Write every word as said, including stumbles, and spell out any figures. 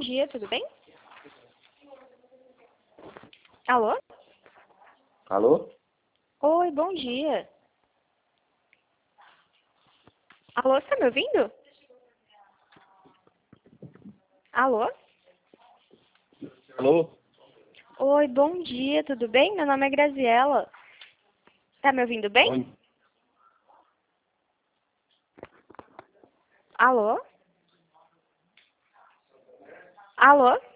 dia, tudo bem? Alô? Alô? Oi, bom dia. Alô, você tá me ouvindo? Alô? Alô? Oi, bom dia, tudo bem? Meu nome é Graziela. Tá me ouvindo bem? Bom, Alô? Alô?